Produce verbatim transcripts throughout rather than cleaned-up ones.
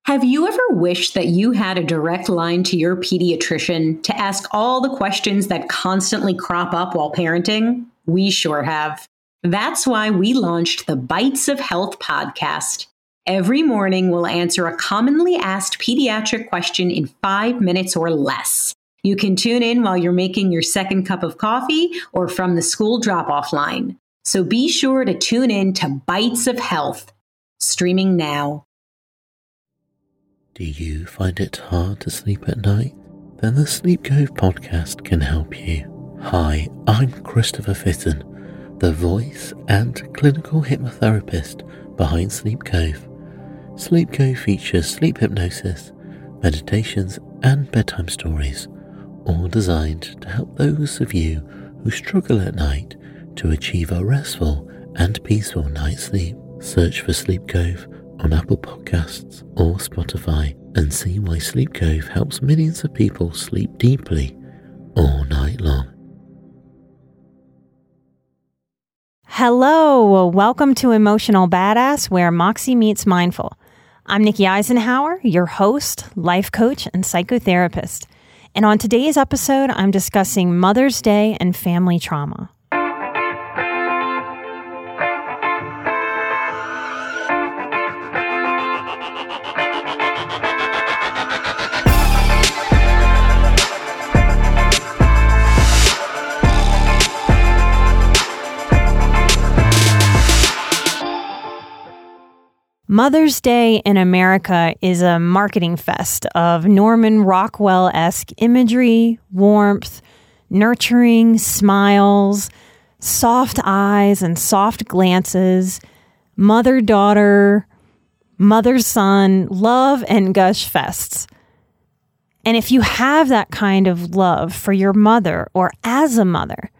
Have you ever wished that you had a direct line to your pediatrician to ask all the questions that constantly crop up while parenting? We sure have. That's why we launched the Bites of Health podcast. Every morning, we'll answer a commonly asked pediatric question in five minutes or less. You can tune in while you're making your second cup of coffee or from the school drop-off line. So be sure to tune in to Bites of Health, streaming now. Do you find it hard to sleep at night? Then the Sleep Cove podcast can help you. Hi, I'm Christopher Fitton, the voice and clinical hypnotherapist behind Sleep Cove. Sleep Cove features sleep hypnosis, meditations, and bedtime stories, all designed to help those of you who struggle at night to achieve a restful and peaceful night's sleep. Search for Sleep Cove on Apple Podcasts or Spotify and see why Sleep Cove helps millions of people sleep deeply all night long. Hello, welcome to Emotional Badass, where Moxie meets Mindful. I'm Nikki Eisenhower, your host, life coach, and psychotherapist. And on today's episode, I'm discussing Mother's Day and family trauma. Mother's Day in America is a marketing fest of Norman Rockwell-esque imagery, warmth, nurturing smiles, soft eyes and soft glances, mother-daughter, mother-son, love and gush fests. And if you have that kind of love for your mother or as a mother,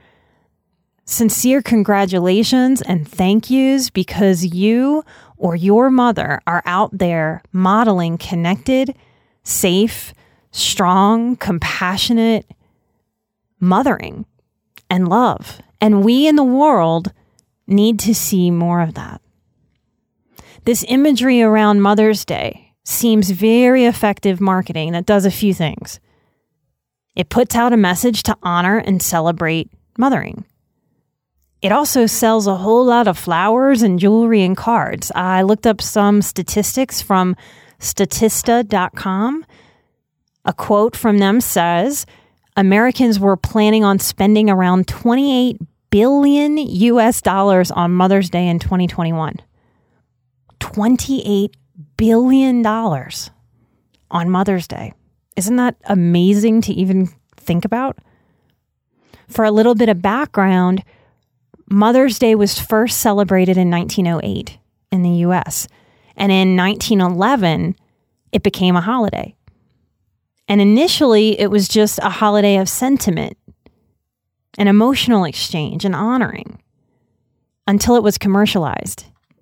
sincere congratulations and thank yous, because you or your mother are out there modeling connected, safe, strong, compassionate mothering and love. And we in the world need to see more of that. This imagery around Mother's Day seems very effective marketing that does a few things. It puts out a message to honor and celebrate mothering. It also sells a whole lot of flowers and jewelry and cards. I looked up some statistics from Statista dot com. A quote from them says, Americans were planning on spending around twenty-eight billion U S dollars on Mother's Day in twenty twenty-one. twenty-eight billion dollars on Mother's Day. Isn't that amazing to even think about? For a little bit of background, Mother's Day was first celebrated in nineteen oh eight in the U S, and in nineteen eleven, it became a holiday. And initially, it was just a holiday of sentiment, an emotional exchange, and honoring, until it was commercialized.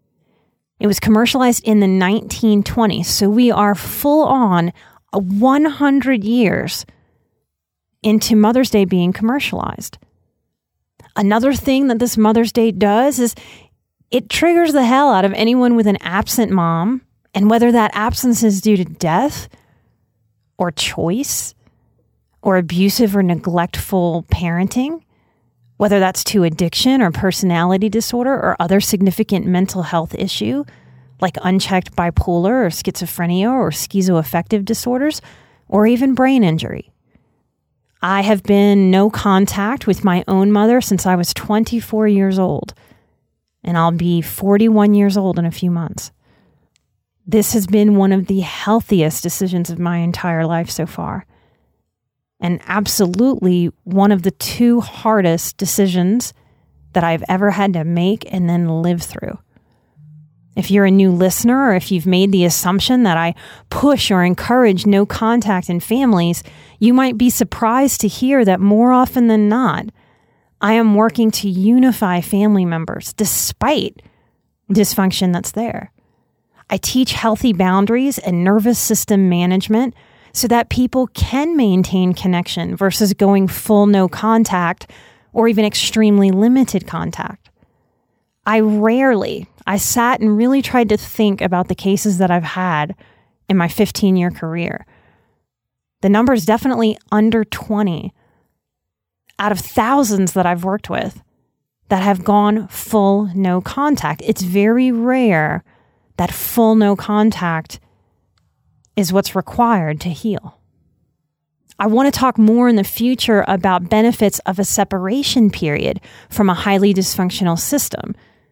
It was commercialized in the nineteen twenties, so we are full on one hundred years into Mother's Day being commercialized. Another thing that this Mother's Day does is it triggers the hell out of anyone with an absent mom, and whether that absence is due to death or choice or abusive or neglectful parenting, whether that's to addiction or personality disorder or other significant mental health issue like unchecked bipolar or schizophrenia or schizoaffective disorders, or even brain injury. I have been no contact with my own mother since I was twenty-four years old, and I'll be forty-one years old in a few months. This has been one of the healthiest decisions of my entire life so far, and absolutely one of the two hardest decisions that I've ever had to make and then live through. If you're a new listener, or if you've made the assumption that I push or encourage no contact in families, you might be surprised to hear that more often than not, I am working to unify family members despite dysfunction that's there. I teach healthy boundaries and nervous system management so that people can maintain connection versus going full no contact or even extremely limited contact. I rarely, I sat and really tried to think about the cases that I've had in my fifteen-year career. The number is definitely under twenty out of thousands that I've worked with that have gone full no contact. It's very rare that full no contact is what's required to heal. I want to talk more in the future about benefits of a separation period from a highly dysfunctional system.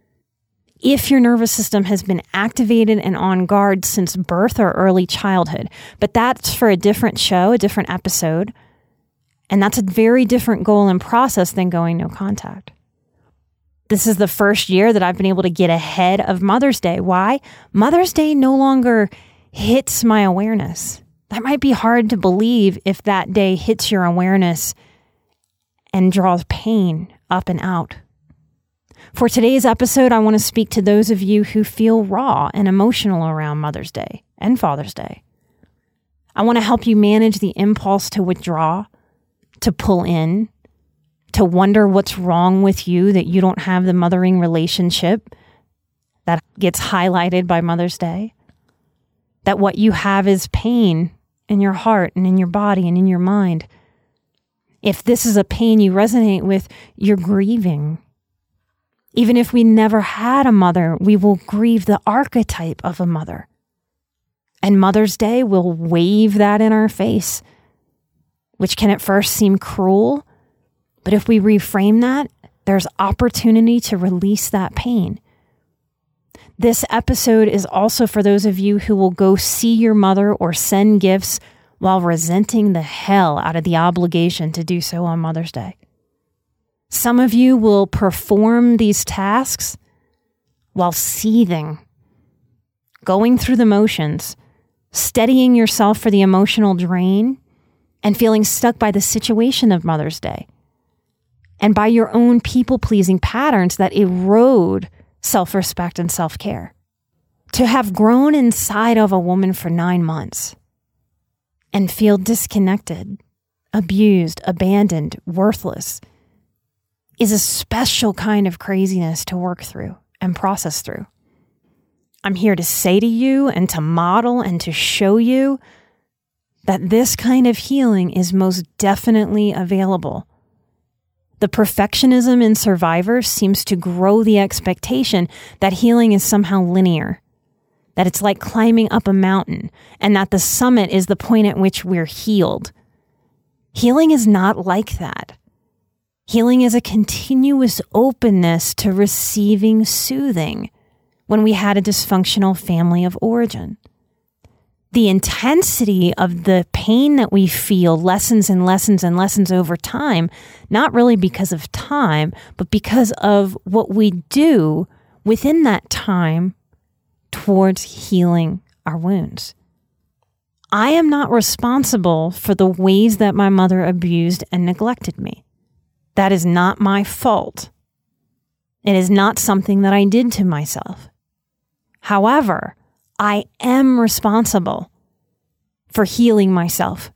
If your nervous system has been activated and on guard since birth or early childhood, but that's for a different show, a different episode, and that's a very different goal and process than going no contact. This is the first year that I've been able to get ahead of Mother's Day. Why? Mother's Day no longer hits my awareness. That might be hard to believe if that day hits your awareness and draws pain up and out. For today's episode, I want to speak to those of you who feel raw and emotional around Mother's Day and Father's Day. I want to help you manage the impulse to withdraw, to pull in, to wonder what's wrong with you that you don't have the mothering relationship that gets highlighted by Mother's Day. That what you have is pain in your heart and in your body and in your mind. If this is a pain you resonate with, you're grieving. Even if we never had a mother, we will grieve the archetype of a mother. And Mother's Day will wave that in our face, which can at first seem cruel. But if we reframe that, there's opportunity to release that pain. This episode is also for those of you who will go see your mother or send gifts while resenting the hell out of the obligation to do so on Mother's Day. Some of you will perform these tasks while seething, going through the motions, steadying yourself for the emotional drain, and feeling stuck by the situation of Mother's Day, and by your own people-pleasing patterns that erode self-respect and self-care. To have grown inside of a woman for nine months and feel disconnected, abused, abandoned, worthless is a special kind of craziness to work through and process through. I'm here to say to you and to model and to show you that this kind of healing is most definitely available. The perfectionism in survivors seems to grow the expectation that healing is somehow linear, that it's like climbing up a mountain, and that the summit is the point at which we're healed. Healing is not like that. Healing is a continuous openness to receiving soothing when we had a dysfunctional family of origin. The intensity of the pain that we feel lessens and lessens and lessens over time, not really because of time, but because of what we do within that time towards healing our wounds. I am not responsible for the ways that my mother abused and neglected me. That is not my fault. It is not something that I did to myself. However, I am responsible for healing myself,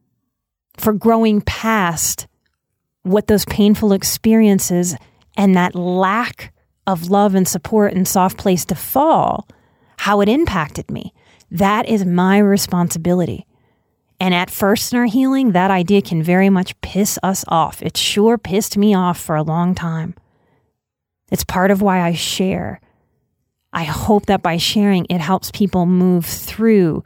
for growing past what those painful experiences and that lack of love and support and soft place to fall, how it impacted me. That is my responsibility. And at first in our healing, that idea can very much piss us off. It sure pissed me off for a long time. It's part of why I share. I hope that by sharing, it helps people move through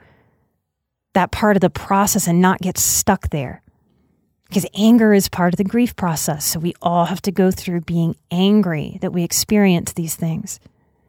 that part of the process and not get stuck there. Because anger is part of the grief process. So we all have to go through being angry that we experience these things.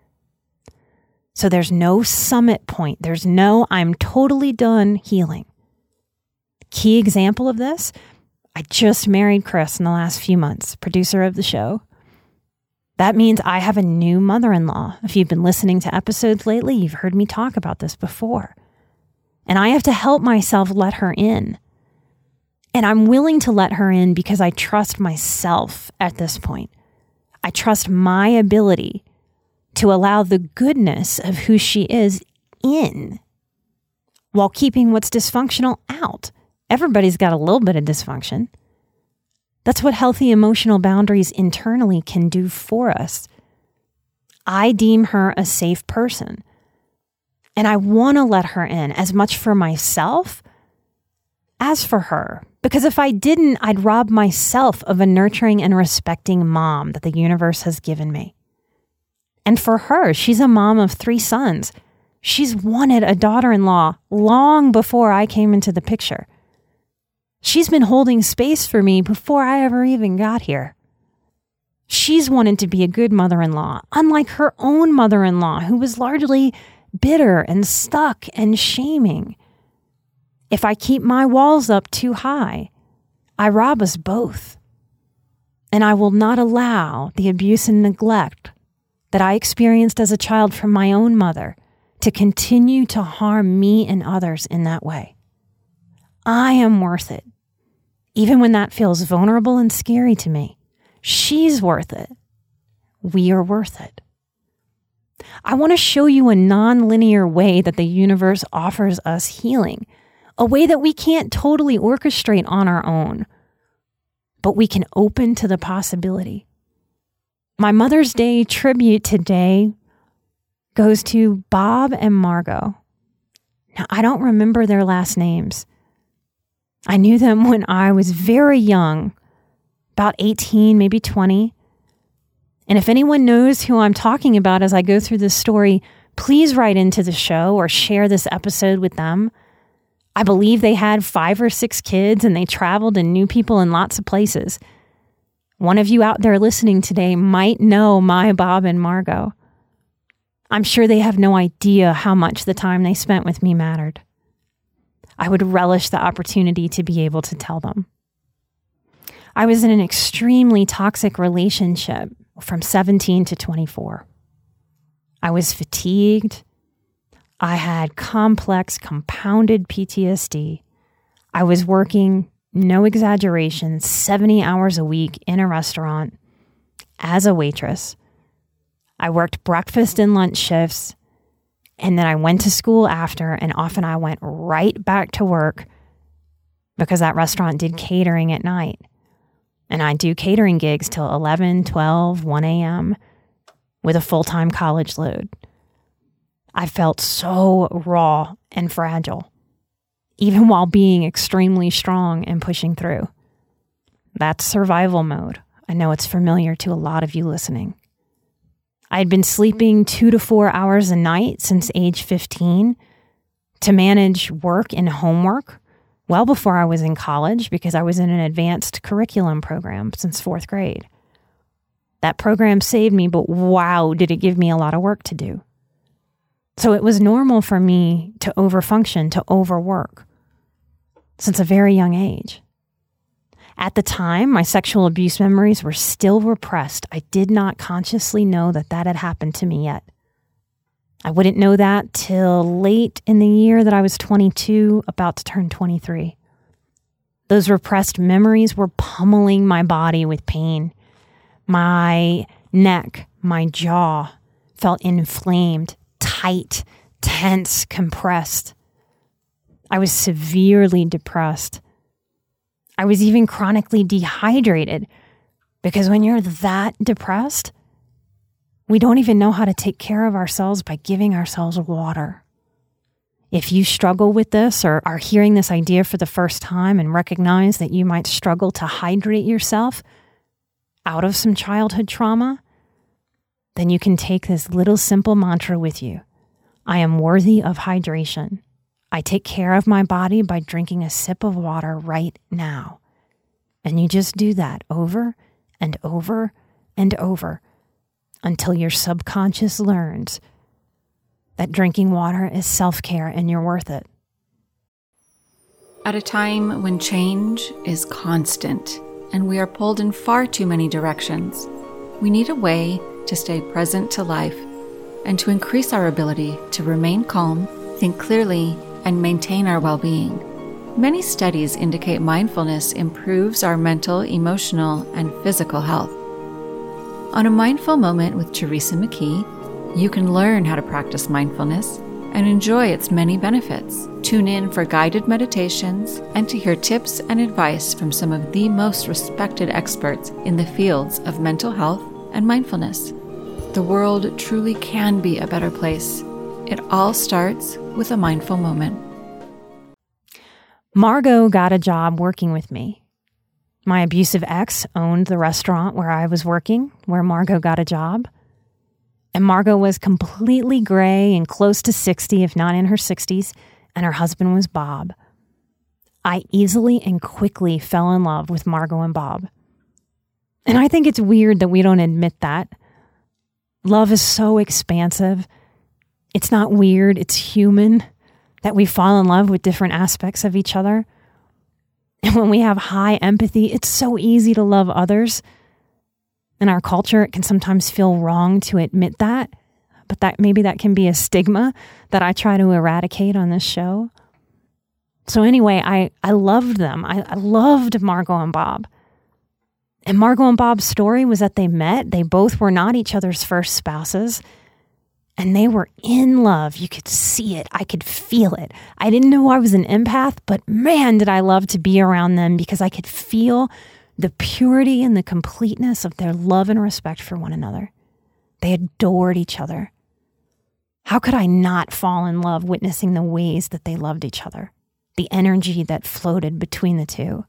So there's no summit point. There's no, I'm totally done healing. Key example of this, I just married Chris in the last few months, producer of the show. That means I have a new mother-in-law. If you've been listening to episodes lately, you've heard me talk about this before. And I have to help myself let her in. And I'm willing to let her in because I trust myself at this point. I trust my ability to allow the goodness of who she is in while keeping what's dysfunctional out. Everybody's got a little bit of dysfunction. That's what healthy emotional boundaries internally can do for us. I deem her a safe person. And I want to let her in as much for myself as for her. Because if I didn't, I'd rob myself of a nurturing and respecting mom that the universe has given me. And for her, she's a mom of three sons. She's wanted a daughter-in-law long before I came into the picture. She's been holding space for me before I ever even got here. She's wanted to be a good mother-in-law, unlike her own mother-in-law, who was largely bitter and stuck and shaming. If I keep my walls up too high, I rob us both. And I will not allow the abuse and neglect that I experienced as a child from my own mother to continue to harm me and others in that way. I am worth it, even when that feels vulnerable and scary to me. She's worth it. We are worth it. I want to show you a non-linear way that the universe offers us healing, a way that we can't totally orchestrate on our own, but we can open to the possibility. My Mother's Day tribute today goes to Bob and Margot. Now, I don't remember their last names. I knew them when I was very young, about eighteen, maybe twenty. And if anyone knows who I'm talking about as I go through this story, please write into the show or share this episode with them. I believe they had five or six kids and they traveled and knew people in lots of places. One of you out there listening today might know my Bob and Margot. I'm sure they have no idea how much the time they spent with me mattered. I would relish the opportunity to be able to tell them. I was in an extremely toxic relationship from seventeen to twenty-four. I was fatigued. I had complex, compounded P T S D. I was working, no exaggeration, seventy hours a week in a restaurant as a waitress. I worked breakfast and lunch shifts, and then I went to school after, and often I went right back to work because that restaurant did catering at night. And I do catering gigs till eleven, twelve, one a.m. with a full-time college load. I felt so raw and fragile, even while being extremely strong and pushing through. That's survival mode. I know it's familiar to a lot of you listening. I had been sleeping two to four hours a night since age fifteen to manage work and homework well before I was in college because I was in an advanced curriculum program since fourth grade. That program saved me, but wow, did it give me a lot of work to do. So it was normal for me to overfunction, to overwork since a very young age. At the time, my sexual abuse memories were still repressed. I did not consciously know that that had happened to me yet. I wouldn't know that till late in the year that I was twenty-two, about to turn twenty-three. Those repressed memories were pummeling my body with pain. My neck, my jaw felt inflamed, tight, tense, compressed. I was severely depressed. I was even chronically dehydrated because when you're that depressed, we don't even know how to take care of ourselves by giving ourselves water. If you struggle with this or are hearing this idea for the first time and recognize that you might struggle to hydrate yourself out of some childhood trauma, then you can take this little simple mantra with you. I am worthy of hydration. I take care of my body by drinking a sip of water right now. And you just do that over and over and over until your subconscious learns that drinking water is self-care and you're worth it. At a time when change is constant and we are pulled in far too many directions, we need a way to stay present to life and to increase our ability to remain calm, think clearly, and maintain our well-being. Many studies indicate mindfulness improves our mental, emotional, and physical health. On A Mindful Moment with Teresa McKee, you can learn how to practice mindfulness and enjoy its many benefits. Tune in for guided meditations and to hear tips and advice from some of the most respected experts in the fields of mental health and mindfulness. The world truly can be a better place It all starts with a mindful moment. Margot got a job working with me. My abusive ex owned the restaurant where I was working, where Margot got a job. And Margot was completely gray and close to sixty, if not in her sixties, and her husband was Bob. I easily and quickly fell in love with Margot and Bob. And I think it's weird that we don't admit that. Love is so expansive. It's not weird, it's human that we fall in love with different aspects of each other. And when we have high empathy, it's so easy to love others. In our culture, it can sometimes feel wrong to admit that, but that maybe that can be a stigma that I try to eradicate on this show. So anyway, I, I loved them. I, I loved Margot and Bob. And Margot and Bob's story was that they met. They both were not each other's first spouses. And they were in love. You could see it. I could feel it. I didn't know I was an empath, but man, did I love to be around them because I could feel the purity and the completeness of their love and respect for one another. They adored each other. How could I not fall in love witnessing the ways that they loved each other? The energy that floated between the two.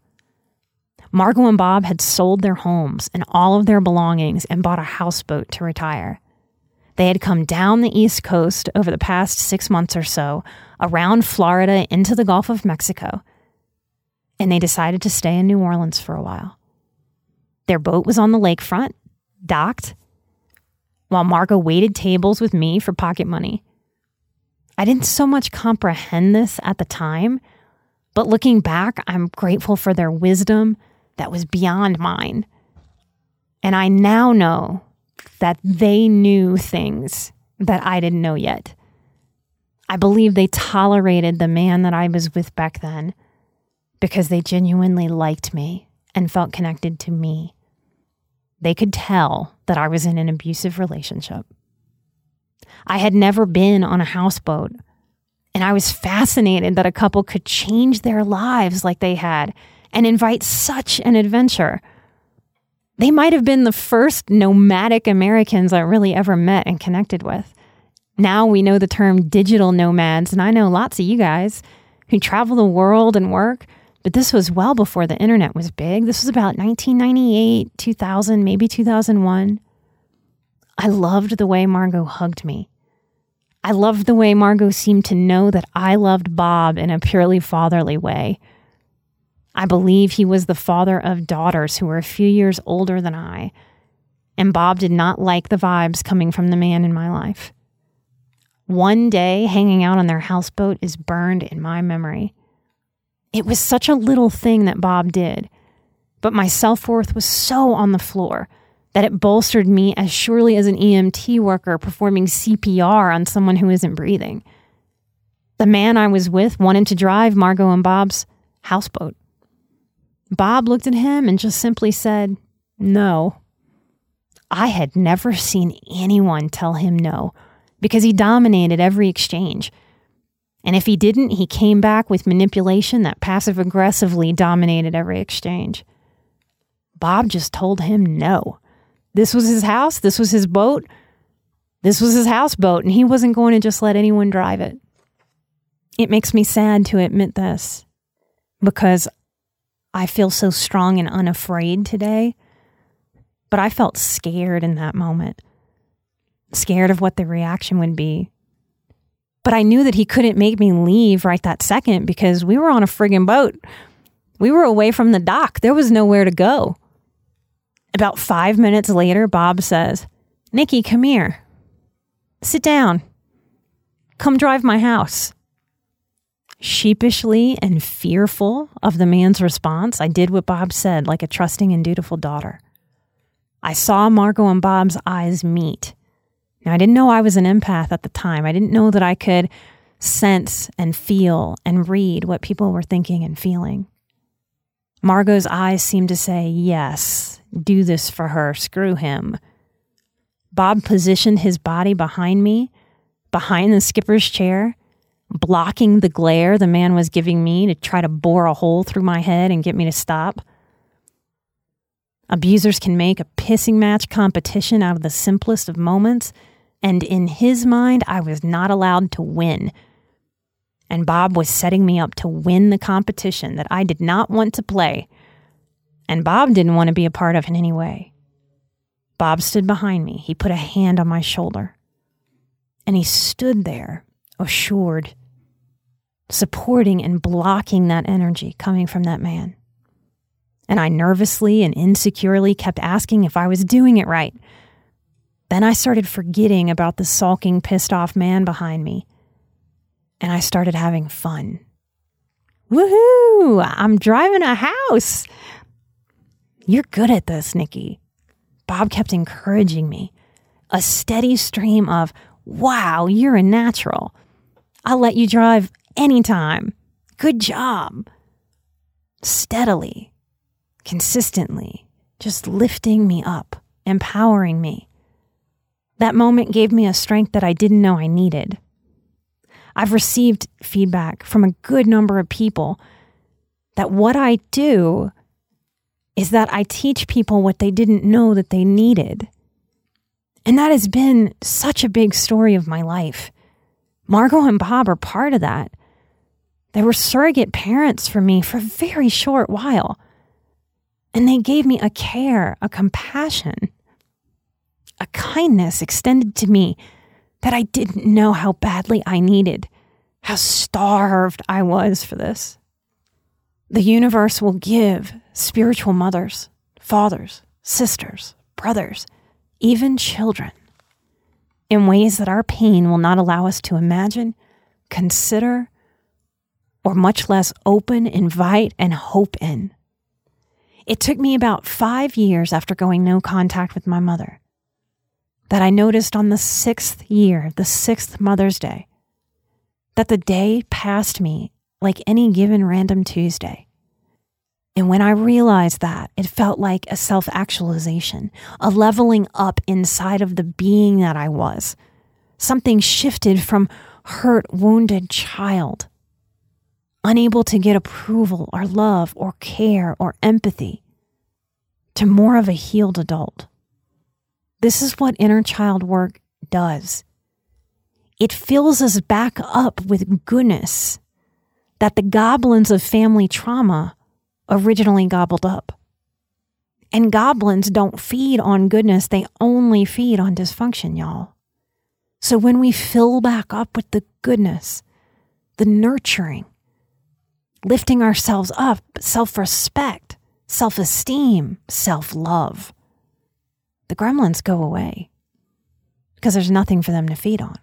Margot and Bob had sold their homes and all of their belongings and bought a houseboat to retire. They had come down the East Coast over the past six months or so, around Florida into the Gulf of Mexico, and they decided to stay in New Orleans for a while. Their boat was on the lakefront, docked, while Margot waited tables with me for pocket money. I didn't so much comprehend this at the time, but looking back, I'm grateful for their wisdom that was beyond mine. And I now know that they knew things that I didn't know yet. I believe they tolerated the man that I was with back then because they genuinely liked me and felt connected to me. They could tell that I was in an abusive relationship. I had never been on a houseboat, and I was fascinated that a couple could change their lives like they had and invite such an adventure. They might have been the first nomadic Americans I really ever met and connected with. Now we know the term digital nomads, and I know lots of you guys who travel the world and work, but this was well before the internet was big. This was about nineteen ninety-eight, two thousand, maybe two thousand one. I loved the way Margot hugged me. I loved the way Margot seemed to know that I loved Bob in a purely fatherly way. I believe he was the father of daughters who were a few years older than I, and Bob did not like the vibes coming from the man in my life. One day hanging out on their houseboat is burned in my memory. It was such a little thing that Bob did, but my self-worth was so on the floor that it bolstered me as surely as an E M T worker performing C P R on someone who isn't breathing. The man I was with wanted to drive Margot and Bob's houseboat. Bob looked at him and just simply said, no. I had never seen anyone tell him no because he dominated every exchange. And if he didn't, he came back with manipulation that passive-aggressively dominated every exchange. Bob just told him no. This was his house. This was his boat. This was his houseboat, and he wasn't going to just let anyone drive it. It makes me sad to admit this because I feel so strong and unafraid today, but I felt scared in that moment, scared of what the reaction would be. But I knew that he couldn't make me leave right that second because we were on a friggin' boat. We were away from the dock. There was nowhere to go. About five minutes later, Bob says, Nikki, come here. Sit down. Come drive my house. Sheepishly and fearful of the man's response, I did what Bob said like a trusting and dutiful daughter. I saw Margot and Bob's eyes meet. Now, I didn't know I was an empath at the time. I didn't know that I could sense and feel and read what people were thinking and feeling. Margot's eyes seemed to say, yes, do this for her, screw him. Bob positioned his body behind me, behind the skipper's chair, blocking the glare the man was giving me to try to bore a hole through my head and get me to stop. Abusers can make a pissing match competition out of the simplest of moments, And in his mind, I was not allowed to win. And Bob was setting me up to win the competition that I did not want to play. And Bob didn't want to be a part of in any way. Bob stood behind me. He put a hand on my shoulder. And he stood there, assured, supporting and blocking that energy coming from that man. And I nervously and insecurely kept asking if I was doing it right. Then I started forgetting about the sulking, pissed off man behind me. And I started having fun. Woohoo! I'm driving a house. You're good at this, Nikki. Bob kept encouraging me. A steady stream of, wow, you're a natural. I'll let you drive anytime. Good job. Steadily, consistently, just lifting me up, empowering me. That moment gave me a strength that I didn't know I needed. I've received feedback from a good number of people that what I do is that I teach people what they didn't know that they needed. And that has been such a big story of my life. Margot and Bob are part of that. They were surrogate parents for me for a very short while. And they gave me a care, a compassion, a kindness extended to me that I didn't know how badly I needed, how starved I was for this. The universe will give spiritual mothers, fathers, sisters, brothers, even children, in ways that our pain will not allow us to imagine, consider, or much less open, invite, and hope in. It took me about five years after going no contact with my mother that I noticed on the sixth year, the sixth Mother's Day, that the day passed me like any given random Tuesday. And when I realized that, it felt like a self-actualization, a leveling up inside of the being that I was. Something shifted from hurt, wounded child, unable to get approval or love or care or empathy, to more of a healed adult. This is what inner child work does. It fills us back up with goodness that the goblins of family trauma originally gobbled up. And goblins don't feed on goodness, they only feed on dysfunction, y'all. So when we fill back up with the goodness, the nurturing, lifting ourselves up, self-respect, self-esteem, self-love, the gremlins go away because there's nothing for them to feed on.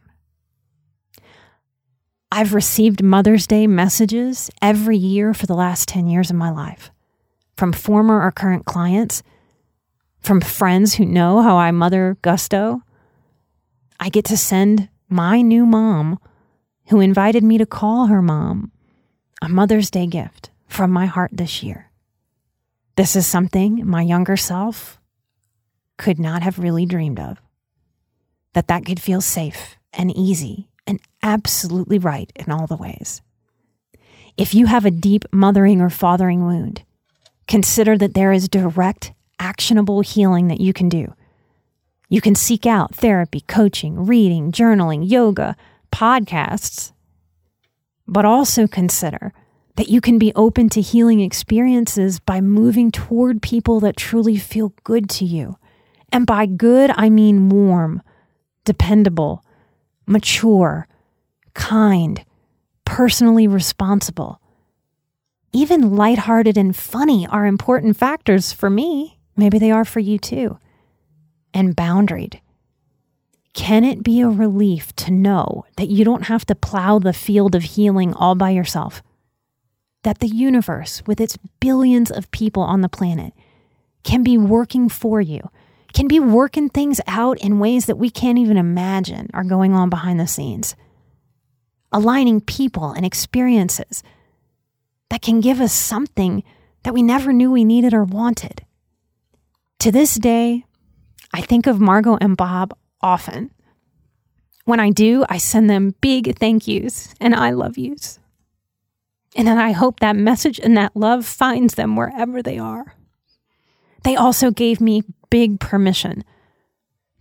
I've received Mother's Day messages every year for the last ten years of my life, from former or current clients, from friends who know how I mother Gusto. I get to send my new mom, who invited me to call her mom, a Mother's Day gift from my heart this year. This is something my younger self could not have really dreamed of, that that could feel safe and easy and absolutely right in all the ways. If you have a deep mothering or fathering wound, consider that there is direct, actionable healing that you can do. You can seek out therapy, coaching, reading, journaling, yoga, podcasts, but also consider that you can be open to healing experiences by moving toward people that truly feel good to you. And by good, I mean warm, dependable, mature, kind, personally responsible. Even lighthearted and funny are important factors for me. Maybe they are for you too. And boundaried. Can it be a relief to know that you don't have to plow the field of healing all by yourself? That the universe, with its billions of people on the planet, can be working for you, can be working things out in ways that we can't even imagine are going on behind the scenes. Aligning people and experiences that can give us something that we never knew we needed or wanted. To this day, I think of Margot and Bob often. When I do, I send them big thank yous and I love yous. And then I hope that message and that love finds them wherever they are. They also gave me big permission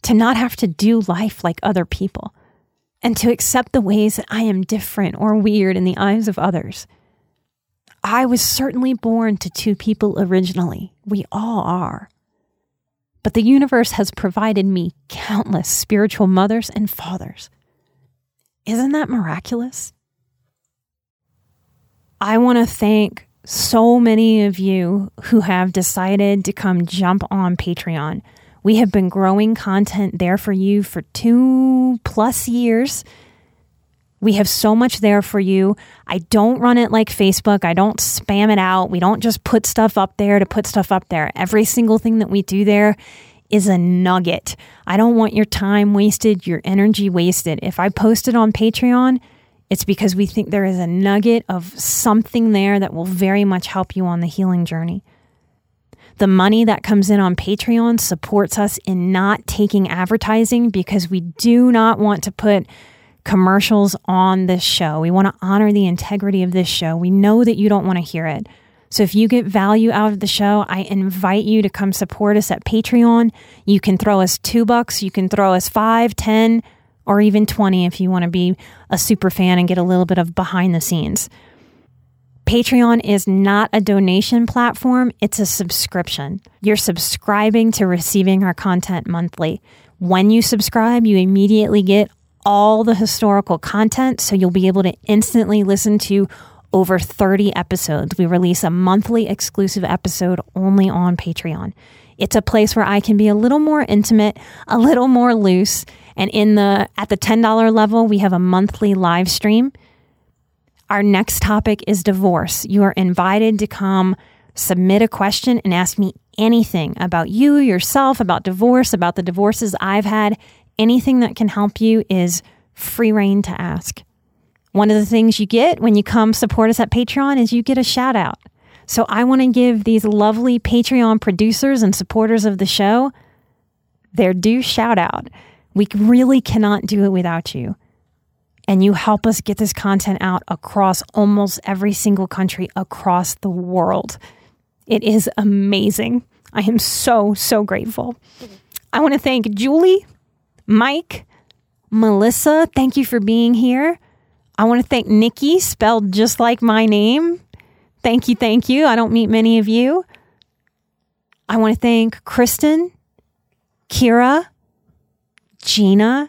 to not have to do life like other people, and to accept the ways that I am different or weird in the eyes of others. I was certainly born to two people originally. We all are. But the universe has provided me countless spiritual mothers and fathers. Isn't that miraculous? I want to thank so many of you who have decided to come jump on Patreon. We have been growing content there for you for two plus years. We have so much there for you. I don't run it like Facebook. I don't spam it out. We don't just put stuff up there to put stuff up there. Every single thing that we do there is a nugget. I don't want your time wasted, your energy wasted. If I post it on Patreon, it's because we think there is a nugget of something there that will very much help you on the healing journey. The money that comes in on Patreon supports us in not taking advertising because we do not want to put commercials on this show. We want to honor the integrity of this show. We know that you don't want to hear it. So if you get value out of the show, I invite you to come support us at Patreon. You can throw us two bucks. You can throw us five, ten, or even twenty if you want to be a super fan and get a little bit of behind the scenes. Patreon is not a donation platform. It's a subscription. You're subscribing to receiving our content monthly. When you subscribe, you immediately get all the historical content, so you'll be able to instantly listen to over thirty episodes. We release a monthly exclusive episode only on Patreon. It's a place where I can be a little more intimate, a little more loose, and in the at the ten dollars level, we have a monthly live stream. Our next topic is divorce. You are invited to come submit a question and ask me anything about you, yourself, about divorce, about the divorces I've had. Anything that can help you is free reign to ask. One of the things you get when you come support us at Patreon is you get a shout out. So I want to give these lovely Patreon producers and supporters of the show their due shout out. We really cannot do it without you. And you help us get this content out across almost every single country across the world. It is amazing. I am so, so grateful. I want to thank Julie, Mike, Melissa, thank you for being here. I want to thank Nikki, spelled just like my name. Thank you, thank you. I don't meet many of you. I want to thank Kristen, Kira, Gina,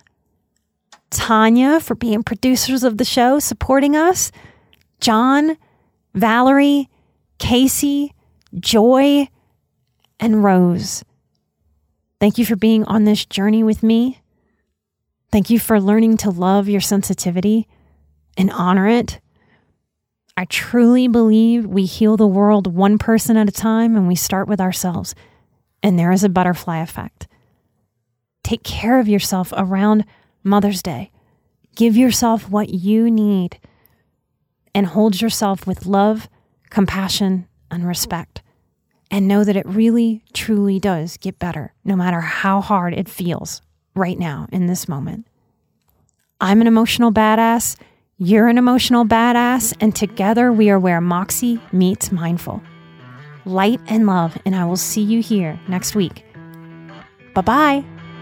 Tanya for being producers of the show, supporting us, John, Valerie, Casey, Joy, and Rose. Thank you for being on this journey with me. Thank you for learning to love your sensitivity and honor it. I truly believe we heal the world one person at a time, and we start with ourselves. And there is a butterfly effect. Take care of yourself around Mother's Day. Give yourself what you need and hold yourself with love, compassion, and respect. And know that it really, truly does get better, no matter how hard it feels right now in this moment. I'm an emotional badass. You're an emotional badass. And together we are where Moxie meets mindful. Light and love. And I will see you here next week. Bye-bye.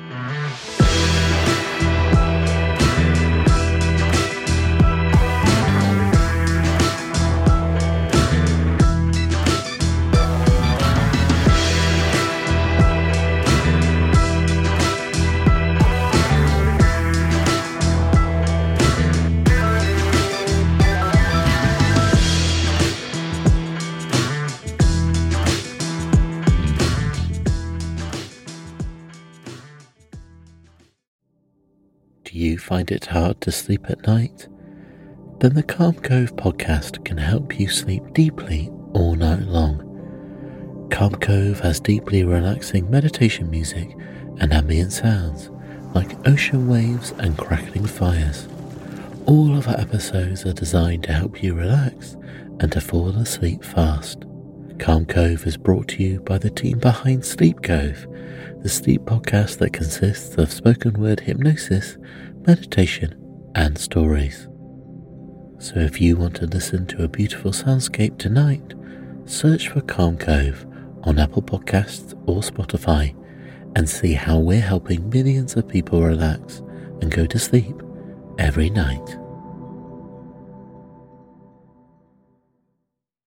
Do you find it hard to sleep at night? Then the Calm Cove podcast can help you sleep deeply all night long. Calm Cove has deeply relaxing meditation music and ambient sounds like ocean waves and crackling fires. All of our episodes are designed to help you relax and to fall asleep fast. Calm Cove is brought to you by the team behind Sleep Cove, the sleep podcast that consists of spoken word hypnosis, meditation, and stories. So if you want to listen to a beautiful soundscape tonight, search for Calm Cove on Apple Podcasts or Spotify and see how we're helping millions of people relax and go to sleep every night.